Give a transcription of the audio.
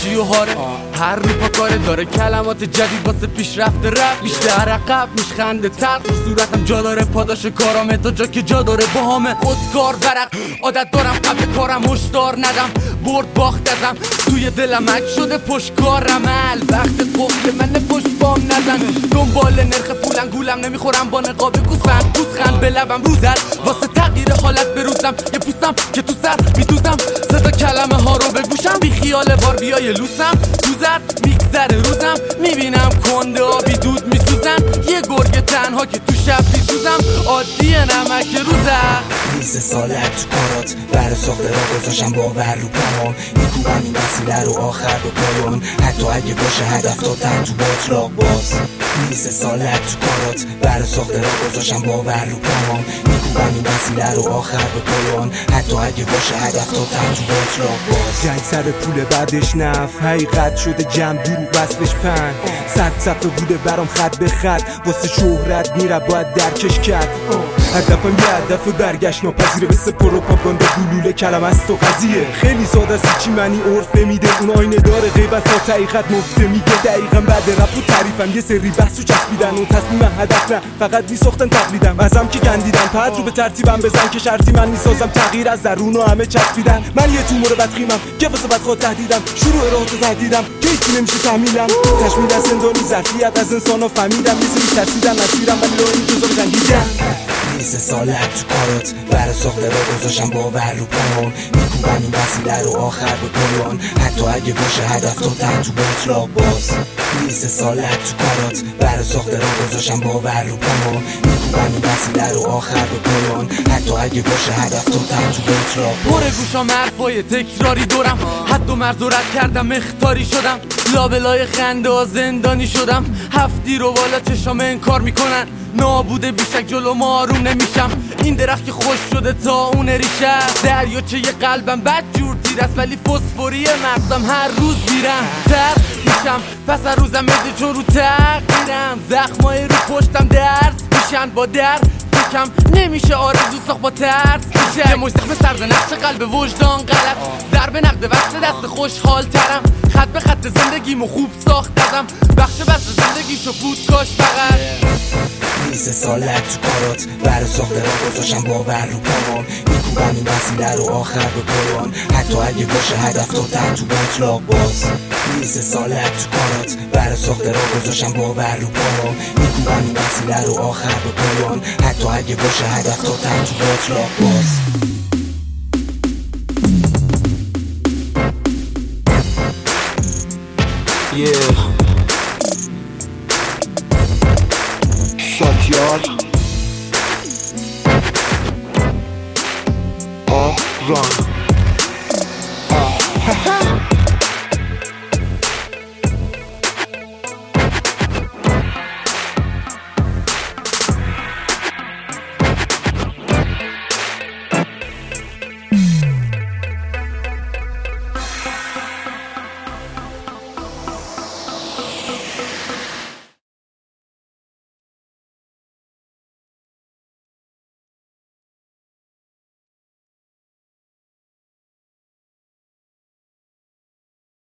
چی و هاره هر رو پا کاره داره کلمات جدید واسه پیشرفت رپ بیشتر عقب میشخنده تلخ صورتم جا داره پاداش کارامه تا جا که جا داره باهامه خودکار ورق عادت دارم قبل کارم هشدار ندم برد باخت ازم توی دلم اک شده پشتکار عمل وقت قفل من پشت بام نزن دنبال نرخ پولم گولم نمیخورم با نقاب گوسخند به لبم روزد واسه تغییر حالت بروزم یه پوستم که تو سر میدوزم صدا کلمه ها رو به گوشم بی خیال بار بیای لوسم دوزد میگذره روزم میبینم کنده آبی دود میسوزن یه گرگ تنها که تو شب میسوزم عادی نمک روزم 20 ساله تو کارات برای ساخته را گذاشم باور رو پاهم میکوبم این وسیله رو آخر به پایان حتی اگه باشه هدف دادن تو باطلاق باز 20 ساله تو کارات برای ساخته را گذاشم باور رو پاهم میکوبم این وسیله رو آخر به پایان حتی اگه باشه هدف دادن تو باطلاق باز جنگ سر پول بعدش نف حقیقت شده جمع دروغ وصلش پن 100 صفحه بوده برام خط به خط واسه شهرت میره باید درکش کرد هدفم یه هدف برگشت ناپذیره مثل پروپاگاندا گلوله کلم از تو قضیه خیلی ساده است چی منی عرف نمیده اون آینه داره غیبت ها حقیقت مفته میگه دقیقا بعد رپ و تعریفم یه سری بحثو چسبیدن و تصمیم هدف نه فقط میساختن تقلیدم ازم که گندیدن پد رو به ترتیبم بزن که شرطی من میسازم تغییر از درون و همه چسبیدن من یه تومور بدخیمم که واسه بدخواد تهدیدم شروع راه تو تهدیدم که هیچی نمیشه تحمیلم تشمیل از زندانی ظرفیت از انسانا فهمیدم یه سری ترسیدن مسیرم ولی رو این جزا جنگیدن 20 ساله تو کارات برای ساخته را گذاشم باور رو پاهم میکوبم این وسیله رو آخر به پایان حتی اگه باشه هدف دادن تو باطلاق باز 20 ساله تو کارات برای ساخته را گذاشم باور رو پاهم میکوبم این وسیله رو آخر به پایان حتی اگه باشه هدف دادن تو باطلاق پر گوشام حرفای تکراری دورم حد و مرز رد کردم اختاری شدم لابلای خنده ها زندانی شدم هفتی رو بالا چشام انکار میکنن نابوده بیشک جلو ما آروم نمیشم این درخت که خوش شده تا اون ریشه دریاچه یه قلبم بد جور تیر است ولی فسفوری مغزم هر روز میرم تر میشم پس هر روزم مده چون رو تغییرم زخمای رو پشتم درد میشن با درد کم نمیشه آرزو ساخت با ترس میشه یه مشت به سرد نقش قلب وجدان غلط ضرب نقد وقت دست خوشحال ترم خط به خط زندگیمو خوب ساخت دادم بخش زندگیشو بود کاش فقط 20 ساله تو کارات برای ساخته را گذاشم باور رو پاهم میکوبم این وسیله رو آخر به پایان حتی اگه باشه هدف دادن تو باطلاق باز 20 ساله تو کارات برای ساخته را گذاشم باور رو پاهم میکوبم این وسیله رو آخر به پایان حتی اگه باشه هدف دادن تو باطلاق باز ساتیار ران